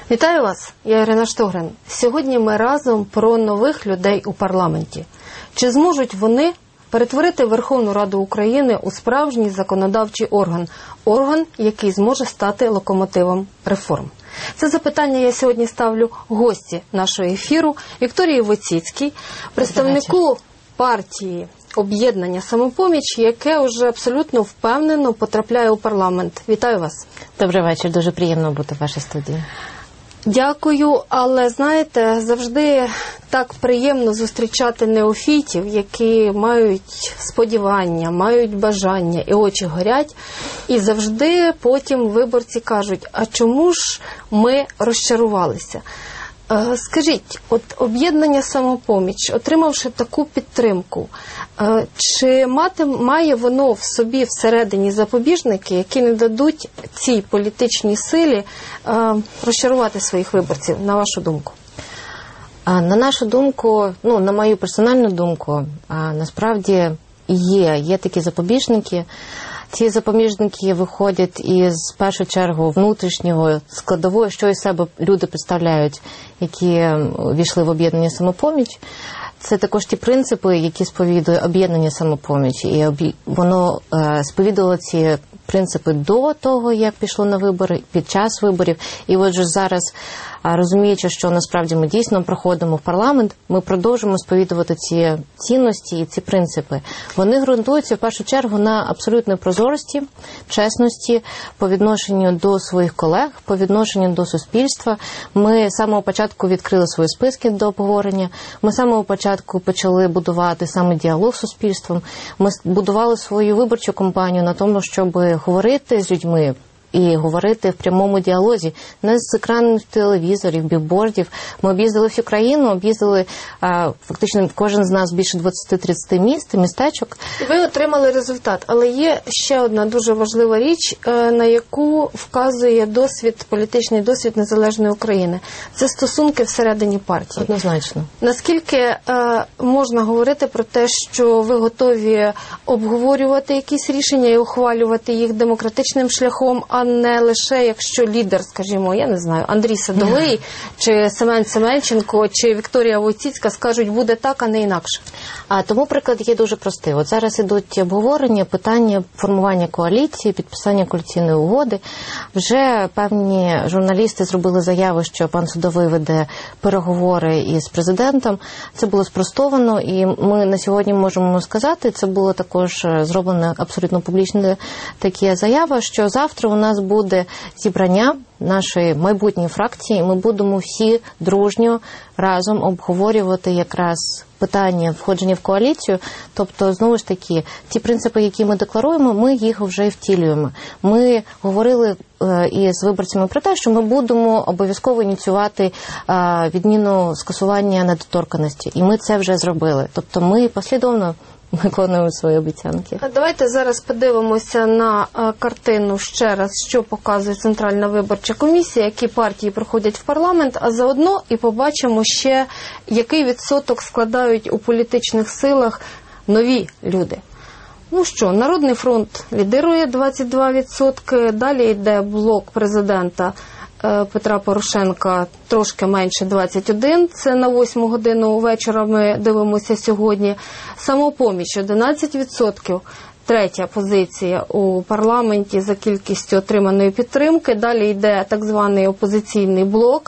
Вітаю вас, я Ірина Штогрин. Сьогодні ми разом про нових людей у парламенті. Чи зможуть вони перетворити Верховну Раду України у справжній законодавчий орган? Орган, який зможе стати локомотивом реформ. Це запитання я сьогодні ставлю гості нашого ефіру Вікторії Войціцькій, представнику партії «Об'єднання Самопоміч», яке вже абсолютно впевнено потрапляє у парламент. Вітаю вас. Добрий вечір, дуже приємно бути в вашій студії. Дякую, але, знаєте, завжди так приємно зустрічати неофітів, які мають сподівання, мають бажання і очі горять. І завжди потім виборці кажуть, а чому ж ми розчарувалися? Скажіть, от об'єднання «Самопоміч», отримавши таку підтримку, чи має воно в собі всередині запобіжники, які не дадуть цій політичній силі розчарувати своїх виборців, на вашу думку? На нашу думку, на мою персональну думку, насправді є такі запобіжники. Ці запобіжники виходять із, в першу чергу, внутрішнього складової, що із себе люди представляють, які війшли в об'єднання «Самопоміч». Це також ті принципи, які сповідує об'єднання «Самопоміч». І воно сповідувало ці принципи до того, як пішло на вибори, під час виборів. І отже зараз, розуміючи, що насправді ми дійсно проходимо в парламент, ми продовжуємо сповідувати ці цінності і ці принципи. Вони ґрунтуються в першу чергу на абсолютній прозорості, чесності по відношенню до своїх колег, по відношенню до суспільства. Ми з самого початку відкрили свої списки до обговорення. Ми з самого початку почали будувати саме діалог з суспільством. Ми будували свою виборчу кампанію на тому, щоб говорити з людьми і говорити в прямому діалозі, не з екранів телевізорів, білбордів. Ми об'їздили всю країну, об'їздили фактично кожен з нас більше 20-30 міст, містечок. Ви отримали результат, але є ще одна дуже важлива річ, на яку вказує політичний досвід незалежної України. Це стосунки всередині партії. Однозначно. Наскільки можна говорити про те, що ви готові обговорювати якісь рішення і ухвалювати їх демократичним шляхом, а не лише якщо лідер, скажімо, я не знаю, Андрій Садовий, чи Семен Семенченко, чи Вікторія Войціцька скажуть, буде так, а не інакше? Тому приклад є дуже простий. От зараз ідуть обговорення, питання формування коаліції, підписання коаліційної угоди. Вже певні журналісти зробили заяву, що пан Садовий веде переговори із президентом. Це було спростовано, і ми на сьогодні можемо сказати, це було також зроблено абсолютно публічна така заява, що завтра у нас буде зібрання нашої майбутньої фракції, ми будемо всі дружньо разом обговорювати якраз питання входження в коаліцію. Тобто, знову ж таки, ті принципи, які ми декларуємо, ми їх вже втілюємо. Ми говорили із виборцями про те, що ми будемо обов'язково ініціювати відміну скасування недоторканності. І ми це вже зробили. Тобто ми послідовно виконуємо свої обіцянки. Давайте зараз подивимося на картину ще раз, що показує Центральна виборча комісія, які партії проходять в парламент, а заодно і побачимо ще, який відсоток складають у політичних силах нові люди. Народний фронт лідирує 22%, далі йде блок президента Петра Порошенка трошки менше 21, це на 8 годину вечора ми дивимося сьогодні. Самопоміч 11%, третя позиція у парламенті за кількістю отриманої підтримки. Далі йде так званий опозиційний блок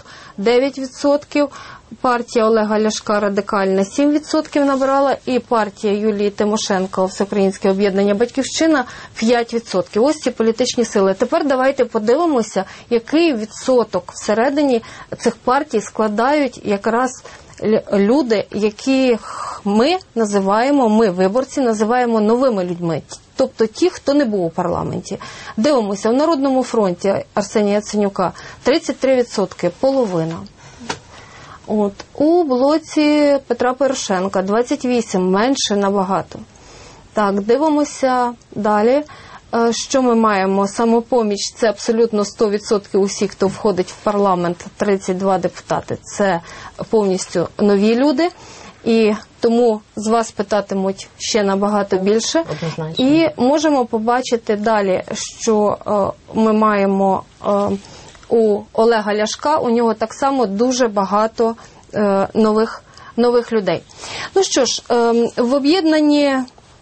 9%, партія Олега Ляшка радикальна 7% набрала і партія Юлії Тимошенко Всеукраїнське об'єднання «Батьківщина» 5%. Ось ці політичні сили. Тепер давайте подивимося, який відсоток всередині цих партій складають якраз люди, яких ми виборці, називаємо новими людьми. Тобто ті, хто не був у парламенті. Дивимося, в Народному фронті Арсенія Яценюка 33%, половина. У блоці Петра Порошенка 28%, менше набагато. Так, дивимося далі. Що ми маємо? Самопоміч – це абсолютно 100% усіх, хто входить в парламент, 32 депутати. Це повністю нові люди. І тому з вас питатимуть ще набагато більше. Однозначно. І можемо побачити далі, що ми маємо у Олега Ляшка, у нього так само дуже багато нових людей. Ну що ж, в об'єднанні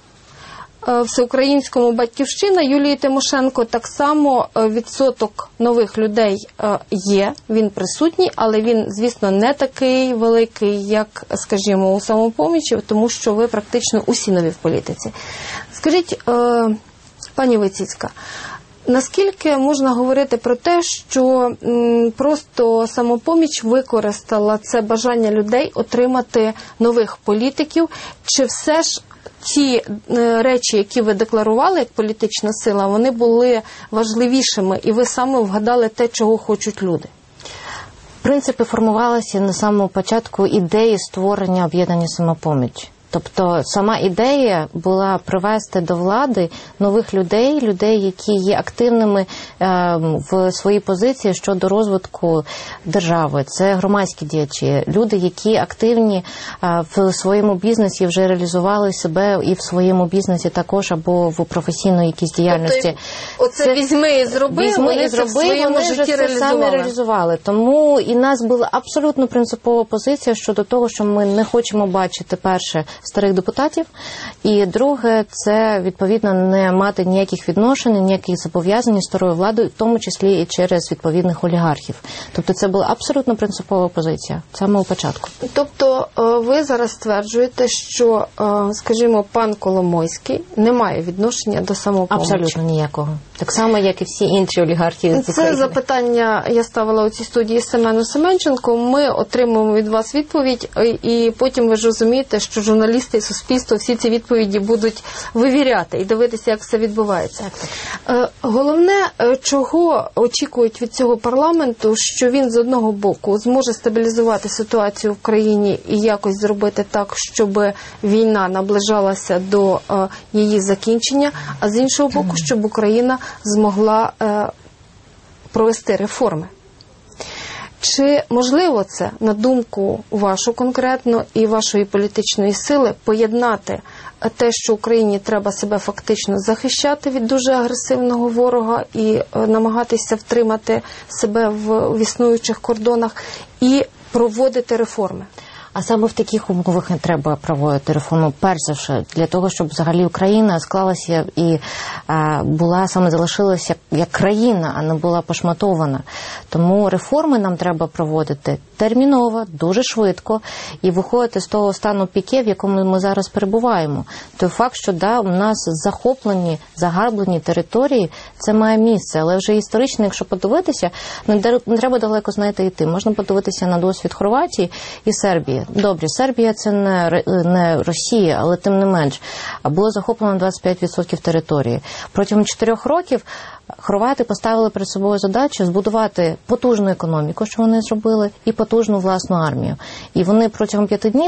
всеукраїнському «Батьківщина» Юлії Тимошенко так само відсоток нових людей є, він присутній, але він, звісно, не такий великий, як, скажімо, у «Самопомічі», тому що ви практично усі нові в політиці. Скажіть, пані Войціцька, наскільки можна говорити про те, що просто «Самопоміч» використала це бажання людей отримати нових політиків, чи все ж ті речі, які ви декларували як політична сила, вони були важливішими, і ви саме вгадали те, чого хочуть люди? Принципи формувалися на самому початку ідеї створення об'єднання «Самопоміч». Тобто сама ідея була привести до влади нових людей, які є активними в своїй позиції щодо розвитку держави. Це громадські діячі, люди, які активні в своєму бізнесі, вже реалізували себе і в своєму бізнесі також, або в професійної якійсь діяльності. Тобто, оце візьми і зроби, вони це в своєму житті реалізували. Тому і нас була абсолютно принципова позиція щодо того, що ми не хочемо бачити, перше, старих депутатів, і друге, це, відповідно, не мати ніяких відношень, ніяких зобов'язань з старою владою, в тому числі і через відповідних олігархів. Тобто це була абсолютно принципова позиція, з самого початку. Тобто ви зараз стверджуєте, що, скажімо, пан Коломойський не має відношення до «Самопомочі»? Абсолютно ніякого. Так само, як і всі інші олігархи з України. Це запитання я ставила у цій студії Семену Семенченку. Ми отримуємо від вас відповідь, і потім ви ж розумієте, що журналісти і суспільство всі ці відповіді будуть вивіряти і дивитися, як все відбувається. Головне, чого очікують від цього парламенту, що він з одного боку зможе стабілізувати ситуацію в країні і якось зробити так, щоб війна наближалася до її закінчення, а з іншого боку, щоб Україна змогла провести реформи. Чи можливо це, на думку вашу конкретно і вашої політичної сили, поєднати те, що Україні треба себе фактично захищати від дуже агресивного ворога і намагатися втримати себе в існуючих кордонах, і проводити реформи? А саме в таких умовах не треба проводити реформу, перш за все, для того, щоб взагалі Україна склалася і саме залишилася як країна, а не була пошматована. Тому реформи нам треба проводити терміново, дуже швидко і виходити з того стану піке, в якому ми зараз перебуваємо. Той факт, що у нас захоплені, загарблені території, це має місце. Але вже історично, якщо подивитися, не треба далеко, йти. Можна подивитися на досвід Хорватії і Сербії. Добре, Сербія – це не Росія, але тим не менш. Було захоплено 25% території. Протягом 4 років хорвати поставили перед собою задачу збудувати потужну економіку, що вони зробили, і потужну власну армію. І вони протягом 5 днів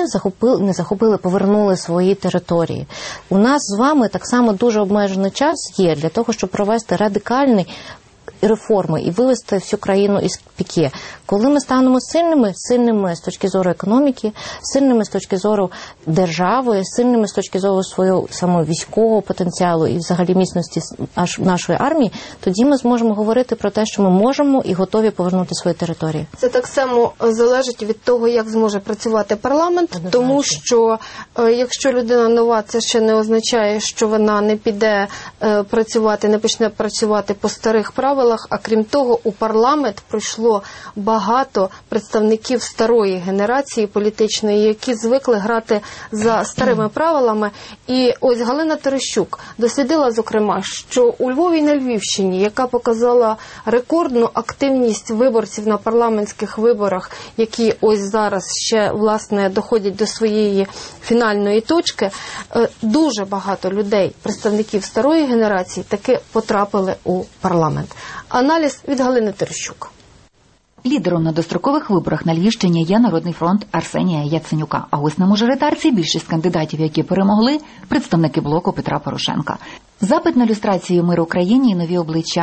повернули свої території. У нас з вами так само дуже обмежений час є для того, щоб провести радикальний реформи і вивести всю країну із піке. Коли ми станемо сильними з точки зору економіки, сильними з точки зору держави, сильними з точки зору свого самого військового потенціалу і взагалі міцності нашої армії, тоді ми зможемо говорити про те, що ми можемо і готові повернути свої території. Це так само залежить від того, як зможе працювати парламент, тому що якщо людина нова, це ще не означає, що вона не піде працювати, не почне працювати по старих правилах, а крім того, у парламент прийшло багато представників старої генерації політичної, які звикли грати за старими правилами. І ось Галина Терещук дослідила, зокрема, що у Львові і на Львівщині, яка показала рекордну активність виборців на парламентських виборах, які ось зараз ще, власне, доходять до своєї фінальної точки, дуже багато людей, представників старої генерації, таки потрапили у парламент. Аналіз від Галини Терещук. Лідером на дострокових виборах на Львівщині є Народний фронт Арсенія Яценюка. А ось на мажоритарці більшість кандидатів, які перемогли, представники блоку Петра Порошенка. Запит на люстрацію «Мир Україні» і нові обличчя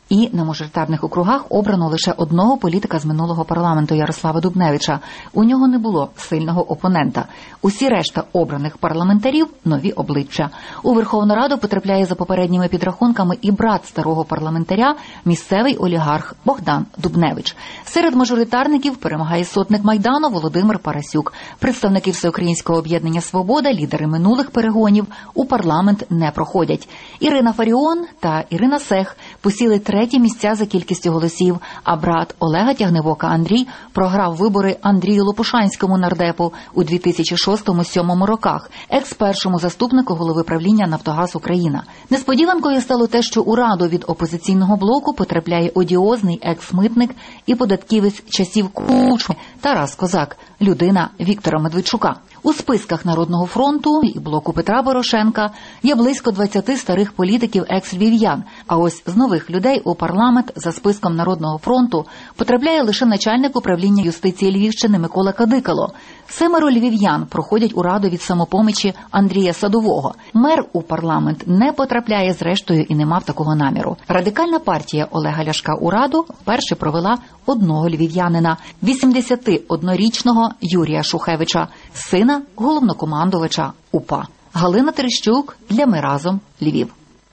І на мажоритарних округах обрано лише одного політика з минулого парламенту Ярослава Дубневича. У нього не було сильного опонента. Усі решта обраних парламентарів – нові обличчя. У Верховну Раду потрапляє за попередніми підрахунками і брат старого парламентаря, місцевий олігарх Богдан Дубневич. Серед мажоритарників перемагає сотник Майдану Володимир Парасюк. Представники Всеукраїнського об'єднання «Свобода», лідери минулих перегонів, у парламент не проходять. Ірина Фаріон та Ірина Сех посіли треті місця за кількістю голосів, а брат Олега Тягнебока Андрій програв вибори Андрію Лопушанському нардепу у 2006-2007 роках, екс-першому заступнику голови правління «Нафтогаз Україна». Несподіванкою стало те, що у Раду від опозиційного блоку потрапляє одіозний екс-митник і податківець часів Кучми Тарас Козак, людина Віктора Медведчука. У списках Народного фронту і блоку Петра Порошенка є близько 20 старих політиків екс-львів'ян, а ось з нових людей у парламент за списком Народного фронту потрапляє лише начальник управління юстиції Львівщини Микола Кадикало. 7 львів'ян проходять у Раду від «Самопомічі» Андрія Садового. Мер у парламент не потрапляє зрештою і не мав такого наміру. Радикальна партія Олега Ляшка у Раду вперше провела одного львів'янина – 81-річного Юрія Шухевича, сина головнокомандувача УПА. Галина Терещук для «Ми разом», Львів.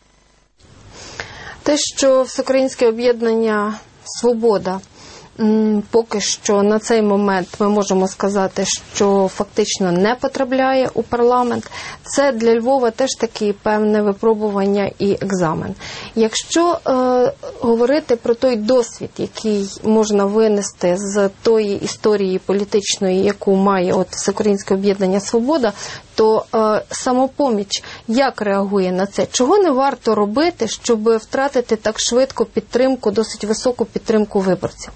Те, що Всеукраїнське об'єднання «Свобода» поки що на цей момент ми можемо сказати, що фактично не потрапляє у парламент, це для Львова теж таки певне випробування і екзамен. Якщо говорити про той досвід, який можна винести з тої історії політичної, яку має Всеукраїнське об'єднання «Свобода», то «Самопоміч» як реагує на це? Чого не варто робити, щоб втратити так швидко підтримку, досить високу підтримку виборців?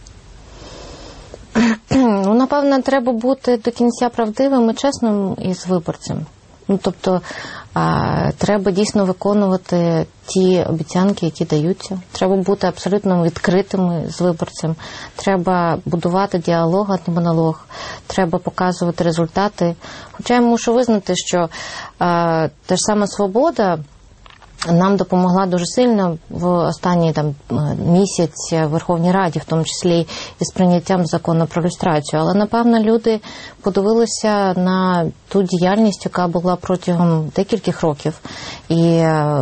Ну, напевно, треба бути до кінця правдивим і чесним із виборцем. Ну, тобто, треба дійсно виконувати ті обіцянки, які даються. Треба бути абсолютно відкритими з виборцем. Треба будувати діалог, а не монолог. Треба показувати результати. Хоча я мушу визнати, що та ж сама «Свобода» нам допомогла дуже сильно в останній місяць в Верховній Раді, в тому числі і з прийняттям закону про люстрацію. Але, напевно, люди подивилися на ту діяльність, яка була протягом декількох років, і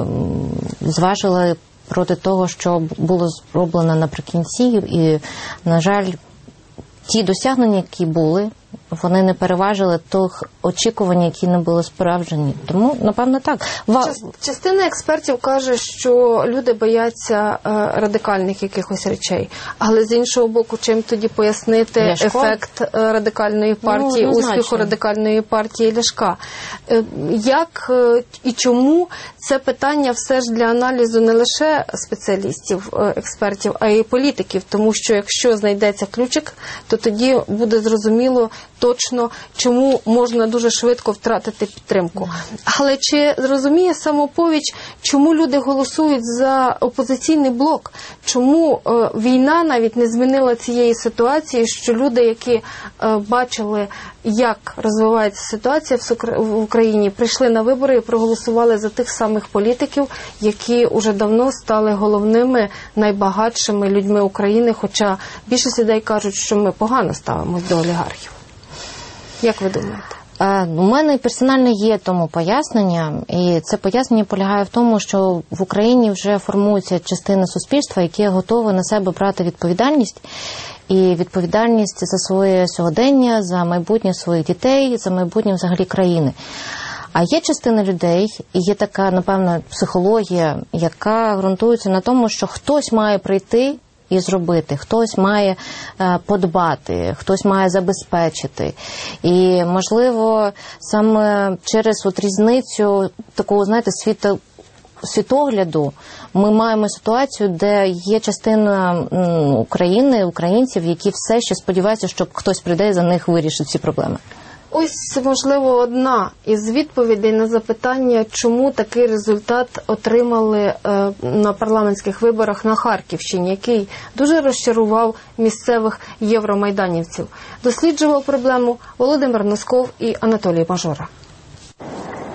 зважили проти того, що було зроблено наприкінці. І, на жаль, ті досягнення, які були, вони не переважили тих очікувань, які не були справжні. Тому, напевно, так. Частина експертів каже, що люди бояться радикальних якихось речей. Але, з іншого боку, чим тоді пояснити ефект радикальної партії, успіху радикальної партії Ляшка? Як і чому це питання все ж для аналізу не лише спеціалістів, експертів, а й політиків? Тому що якщо знайдеться ключик, то тоді буде зрозуміло точно, чому можна дуже швидко втратити підтримку. Але чи розуміє Самопоміч, чому люди голосують за опозиційний блок? Чому війна навіть не змінила цієї ситуації, що люди, які бачили, як розвивається ситуація в Україні, прийшли на вибори і проголосували за тих самих політиків, які уже давно стали головними, найбагатшими людьми України, хоча більшість людей кажуть, що ми погано ставимось до олігархів. Як ви думаєте? У мене персонально є тому пояснення, і це пояснення полягає в тому, що в Україні вже формується частина суспільства, яке готове на себе брати відповідальність, і відповідальність за своє сьогодення, за майбутнє своїх дітей, за майбутнє взагалі країни. А є частина людей, і є така, напевно, психологія, яка ґрунтується на тому, що хтось має прийти і зробити, хтось має подбати, хтось має забезпечити. І, можливо, саме через різницю такого, знаєте, світогляду ми маємо ситуацію, де є частина України, українців, які все ще сподіваються, що хтось прийде і за них вирішить ці проблеми. Ось, можливо, одна із відповідей на запитання, чому такий результат отримали на парламентських виборах на Харківщині, який дуже розчарував місцевих євромайданівців. Досліджував проблему Володимир Носков і Анатолій Мажора.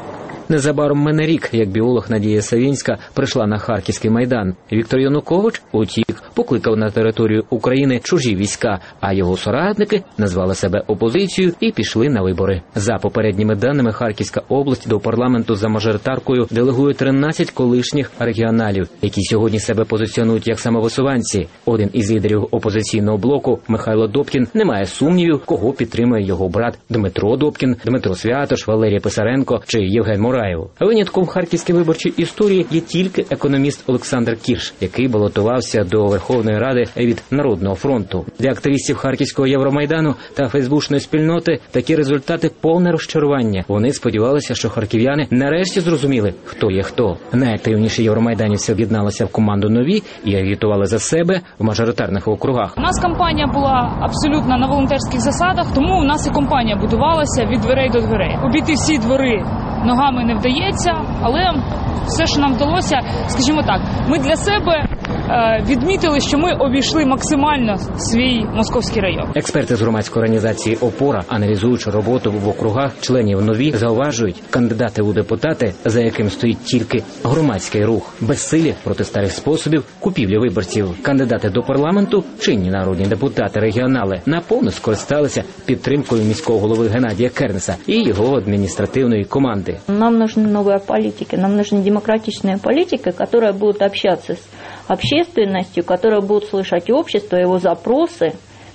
Незабаром мине рік, як біолог Надія Савінська прийшла на Харківський Майдан. Віктор Янукович утік, покликав на територію України чужі війська, а його соратники назвали себе опозицією і пішли на вибори. За попередніми даними, Харківська область до парламенту за мажоритаркою делегує 13 колишніх регіоналів, які сьогодні себе позиціонують як самовисуванці. Один із лідерів опозиційного блоку, Михайло Добкін, не має сумнівів, кого підтримує його брат Дмитро Добкін, Дмитро Святош, Валерій Писаренко чи Євген Мураєв. Винятком в харківській виборчій історії є тільки економіст Олександр Кірш, який балотувався до Верховної Ради від Народного фронту. Для активістів Харківського Євромайдану та фейсбучної спільноти такі результати – повне розчарування. Вони сподівалися, що харків'яни нарешті зрозуміли, хто є хто. Найактивніші євромайданівці об'єдналися в команду «Нові» і агітували за себе в мажоритарних округах. У нас кампанія була абсолютно на волонтерських засадах, тому у нас і кампанія будувалася від дверей до дверей. Обійти всі двори ногами не вдається, але все, що нам вдалося, скажімо так, ми для себе відмітили, що ми обійшли максимально свій московський район. Експерти з громадської організації «Опора», аналізуючи роботу в округах членів «Нові», зауважують, кандидати у депутати, за яким стоїть тільки громадський рух, безсилі проти старих способів купівлі виборців. Кандидати до парламенту, чинні народні депутати, регіонали, наповну скористалися підтримкою міського голови Геннадія Кернеса і його адміністративної команди. Нам нужны новые политики, нам нужны демократичные политики, которые будут общаться с общественностью, которые будут слышать общество, его запросы,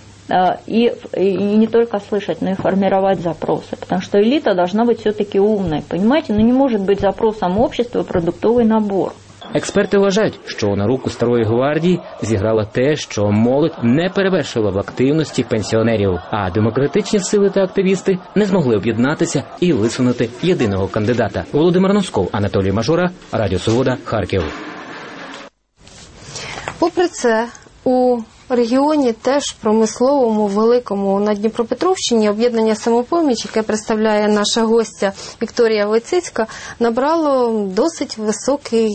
и не только слышать, но и формировать запросы. Потому что элита должна быть все-таки умной, понимаете? Но не может быть запросом общества продуктовый набор. Експерти вважають, що на руку Старої гвардії зіграло те, що молодь не перевершила в активності пенсіонерів, а демократичні сили та активісти не змогли об'єднатися і висунути єдиного кандидата. Володимир Носков, Анатолій Мажура, Радіо Свобода, Харків. Попри це, у регіоні теж промисловому, великому на Дніпропетровщині об'єднання «Самопоміч», яке представляє наша гостя Вікторія Войцицька, набрало досить високу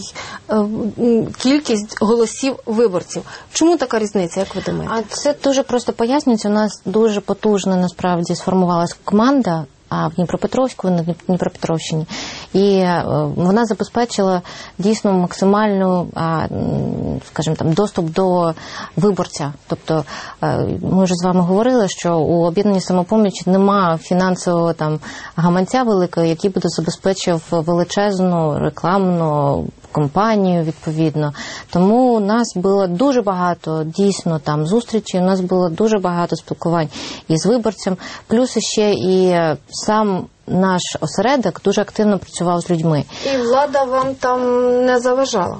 кількість голосів виборців. Чому така різниця, як ви думаєте? А це дуже просто пояснюється. У нас дуже потужно насправді сформувалась команда в Дніпропетровську, на Дніпропетровщині. І вона забезпечила дійсно максимальну, скажімо там, доступ до виборця. Тобто ми вже з вами говорили, що у об'єднанні «Самопоміч» немає фінансового там гаманця великого, який буде забезпечив величезну рекламну компанію, відповідно. Тому у нас було дуже багато, дійсно, там зустрічей, у нас було дуже багато спілкувань із виборцем, плюс ще і сам наш осередок дуже активно працював з людьми. І влада вам там не заважала?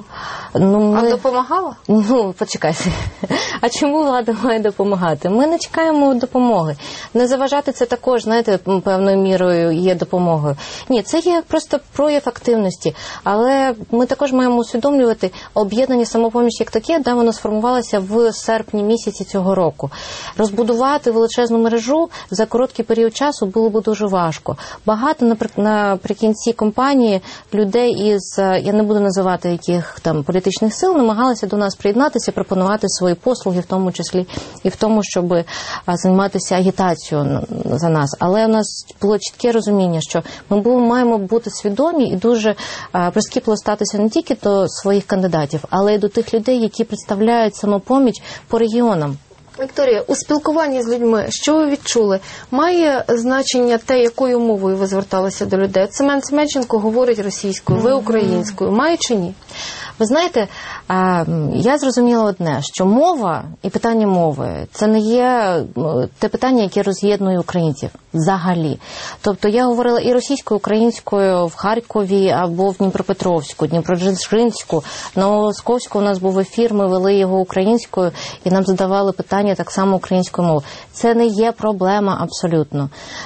А допомагала? Почекайте. А чому влада має допомагати? Ми не чекаємо допомоги. Не заважати – це також, знаєте, певною мірою є допомогою. Ні, це є просто прояв активності. Але ми також маємо усвідомлювати, об'єднання «Самопоміч» як таке, воно сформувалося в серпні місяці цього року. Розбудувати величезну мережу за короткий період часу було б дуже важко. Багато наприкінці кампанії людей із, я не буду називати яких там політичних сил, намагалися до нас приєднатися, пропонувати свої послуги, в тому числі і в тому, щоб займатися агітацією за нас. Але у нас було чітке розуміння, що ми маємо бути свідомі і дуже прискіпливо ставитися не тільки до своїх кандидатів, але й до тих людей, які представляють «Самопоміч» по регіонам. Вікторія, у спілкуванні з людьми, що ви відчули? Має значення те, якою мовою ви зверталися до людей? Семен Семенченко говорить російською, ви українською. Має чи ні? Ви знаєте, я зрозуміла одне, що мова і питання мови – це не є те питання, яке роз'єднує українців взагалі. Тобто я говорила і російською, і українською в Харкові або в Дніпропетровську, Дніпродзержинську, Новомосковську у нас був ефір, ми вели його українською і нам задавали питання так само українською мовою. Це не є проблема абсолютно.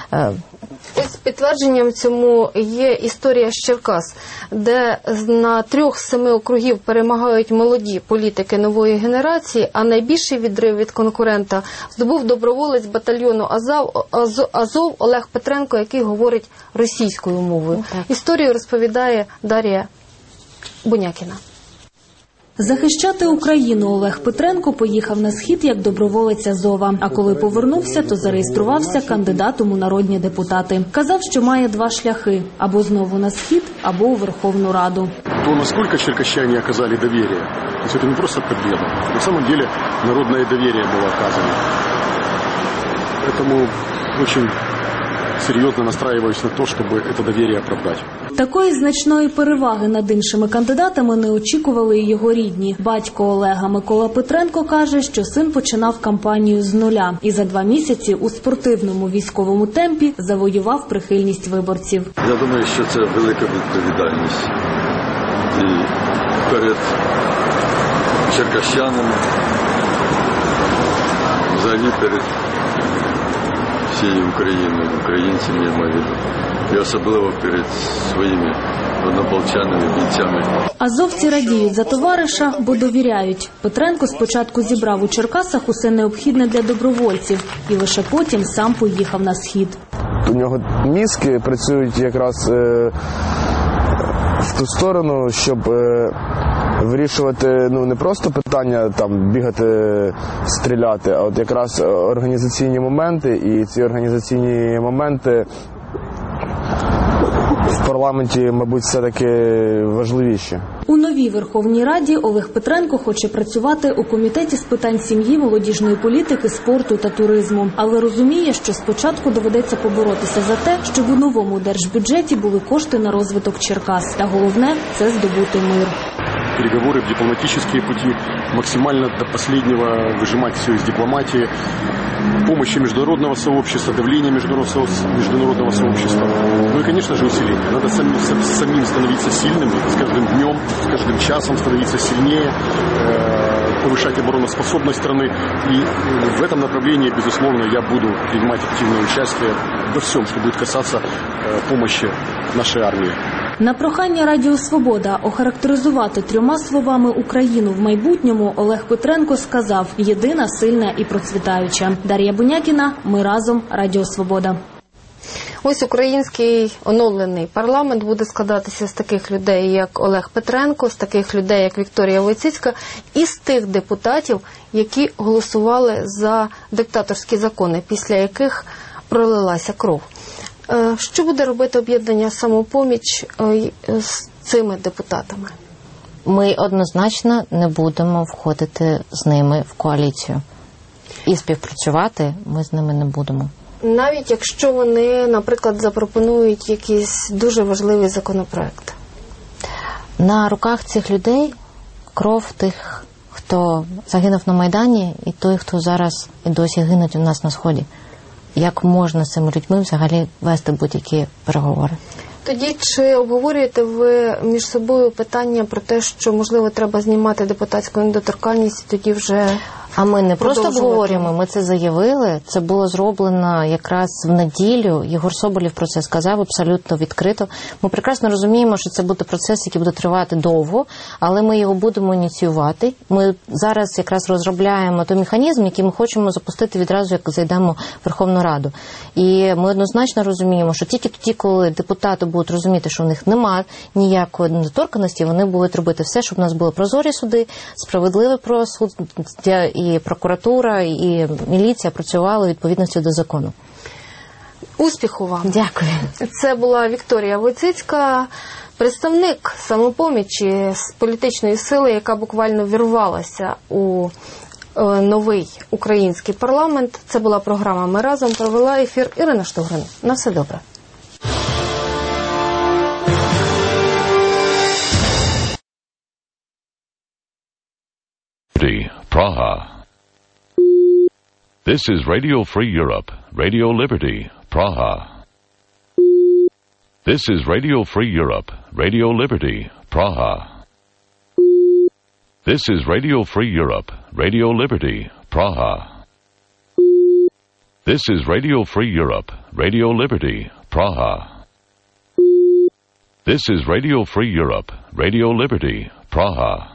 Ось підтвердженням цьому є історія з Черкас, де на 3 з 7 округів перемагають молоді політики нової генерації, а найбільший відрив від конкурента здобув доброволець батальйону Азов Олег Петренко, який говорить російською мовою. Історію розповідає Дар'я Бунякіна. Захищати Україну Олег Петренко поїхав на Схід як доброволець Азова. А коли повернувся, то зареєструвався кандидатом у народні депутати. Казав, що має два шляхи – або знову на Схід, або у Верховну Раду. То, насколько черкащане оказали доверие, то есть это не просто победа. На самом деле народное доверие было оказано. Поэтому очень серйозно настраиваюсь на те, щоб це довір'я оправдати. Такої значної переваги над іншими кандидатами не очікували і його рідні. Батько Олега Микола Петренко каже, що син починав кампанію з нуля і за 2 місяці у спортивному військовому темпі завоював прихильність виборців. Я думаю, що це велика відповідальність і перед черкащанами, взагалі перед всією Україною, українцями, я маю в виду, і особливо перед своїми однополчанами, бійцями. Азовці радіють за товариша, бо довіряють. Петренко спочатку зібрав у Черкасах усе необхідне для добровольців і лише потім сам поїхав на Схід. У нього мізки працюють якраз в ту сторону, щоб вирішувати не просто питання там бігати, стріляти, а от якраз організаційні моменти, і ці організаційні моменти в парламенті, мабуть, все-таки важливіші. У новій Верховній Раді Олег Петренко хоче працювати у Комітеті з питань сім'ї, молодіжної політики, спорту та туризму. Але розуміє, що спочатку доведеться поборотися за те, щоб у новому держбюджеті були кошти на розвиток Черкас. Та головне – це здобути мир. Переговоры в дипломатические пути, максимально до последнего выжимать все из дипломатии, помощи международного сообщества, давления международного сообщества. Ну и, конечно же, усиление. Надо самим становиться сильными, с каждым днем, с каждым часом становиться сильнее, повышать обороноспособность страны. И в этом направлении, безусловно, я буду принимать активное участие во всем, что будет касаться помощи нашей армии. На прохання Радіо Свобода охарактеризувати 3 словами Україну в майбутньому Олег Петренко сказав: «Єдина, сильна і процвітаюча». Дар'я Бунякіна, ми разом, Радіо Свобода. Ось український оновлений парламент буде складатися з таких людей, як Олег Петренко, з таких людей, як Вікторія Войціцька, і з тих депутатів, які голосували за диктаторські закони, після яких пролилася кров. Що буде робити об'єднання «Самопоміч» з цими депутатами? Ми однозначно не будемо входити з ними в коаліцію. І співпрацювати ми з ними не будемо. Навіть якщо вони, наприклад, запропонують якийсь дуже важливий законопроект? На руках цих людей кров тих, хто загинув на Майдані, і той, хто зараз і досі гинуть у нас на Сході. Як можна з цими людьми взагалі вести будь-які переговори? Тоді чи обговорюєте ви між собою питання про те, що, можливо, треба знімати депутатську недоторканність, і тоді вже... А ми не просто обговорюємо, ми це заявили. Це було зроблено якраз в неділю. Єгор Соболєв про це сказав абсолютно відкрито. Ми прекрасно розуміємо, що це буде процес, який буде тривати довго, але ми його будемо ініціювати. Ми зараз якраз розробляємо той механізм, який ми хочемо запустити відразу, як зайдемо в Верховну Раду. І ми однозначно розуміємо, що тільки тоді, коли депутати будуть розуміти, що у них немає ніякої недоторканності, вони будуть робити все, щоб у нас були прозорі суди, справедливе правосуддя, і прокуратура, і міліція працювали у відповідності до закону. Успіху вам! Дякую. Це була Вікторія Войціцька, представник «Самопомічі», з політичної сили, яка буквально вірвалася у новий український парламент. Це була програма «Ми разом», провела ефір Ірина Штогрин. На все добре. Praha. This is Radio Free Europe, Radio Liberty, Praha. This is Radio Free Europe, Radio Liberty, Praha. This is Radio Free Europe, Radio Liberty, Praha. This is Radio Free Europe, Radio Liberty, Praha. This is Radio Free Europe, Radio Liberty, Praha.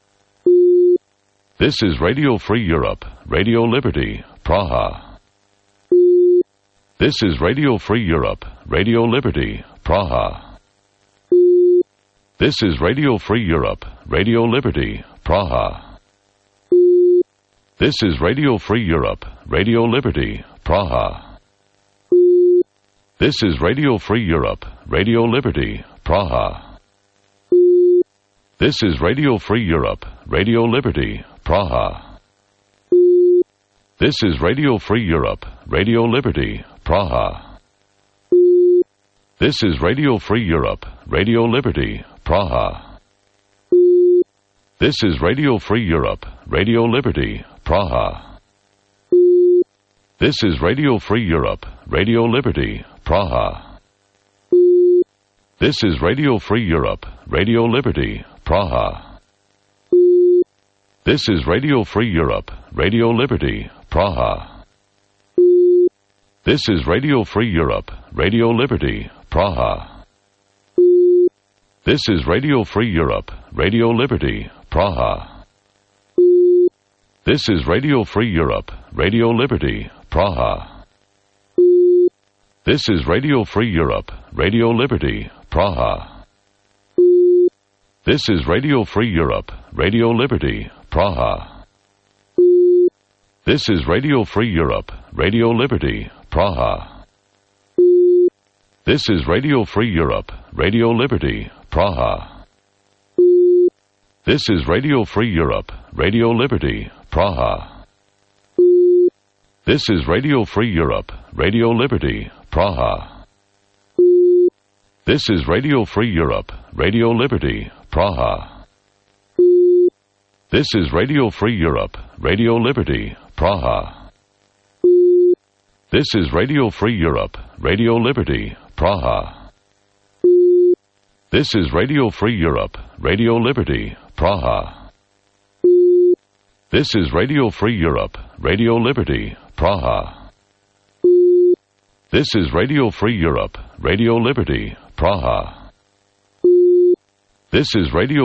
This is Radio Free Europe, Radio Liberty, Praha. This is Radio Free Europe, Radio Liberty, Praha. This is Radio Free Europe, Radio Liberty, Praha. This is Radio Free Europe, Radio Liberty, Praha. This is Radio Free Europe, Radio Liberty, Praha. This is Radio Free Europe, Radio Liberty, Praha. This is Radio Free Europe, Radio Liberty, Praha. This is Radio Free Europe, Radio Liberty, Praha. This is Radio Free Europe, Radio Liberty, Praha. This is Radio Free Europe, Radio Liberty, Praha. This is Radio Free Europe, Radio Liberty, Praha. This is Radio Free Europe, Radio Liberty, Praha. This is Radio Free Europe, Radio Liberty, Praha. This is Radio Free Europe, Radio Liberty, Praha. This is Radio Free Europe, Radio Liberty, Praha. This is Radio Free Europe, Radio Liberty, Praha. This is Radio Free Europe, Radio Liberty, Praha. This is Radio Free Europe, Radio Liberty, Praha. This is Radio Free Europe, Radio Liberty, Praha. This is Radio Free Europe, Radio Liberty, Praha. This is Radio Free Europe, Radio Liberty, Praha. This is Radio Free Europe, Radio Liberty, Praha. This is Radio Free Europe, Radio Liberty, Praha. This is Radio Free Europe, Radio Liberty, Praha. This is Radio Free Europe, Radio Liberty, Praha. This is Radio Free Europe, Radio Liberty, Praha. This is Radio Free Europe, Radio Liberty, Praha. This is Radio